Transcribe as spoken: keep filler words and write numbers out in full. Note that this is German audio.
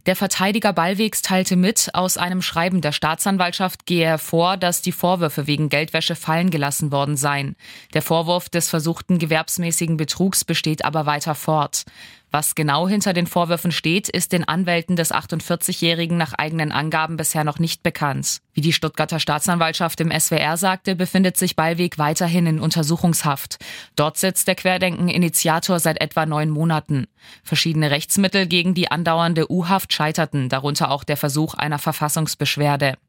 Der Verteidiger Ballwegs teilte mit, aus einem Schreiben der Staatsanwaltschaft gehe hervor, dass die Vorwürfe wegen Geldwäsche fallen gelassen worden seien. Der Vorwurf des versuchten gewerbsmäßigen Betrugs besteht aber weiter fort. Was genau hinter den Vorwürfen steht, ist den Anwälten des achtundvierzigjährigen nach eigenen Angaben bisher noch nicht bekannt. Wie die Stuttgarter Staatsanwaltschaft im S W R sagte, befindet sich Ballweg weiterhin in Untersuchungshaft. Dort sitzt der Querdenken-Initiator seit etwa neun Monaten. Verschiedene Rechtsmittel gegen die andauernde U-Haft scheiterten, darunter auch der Versuch einer Verfassungsbeschwerde.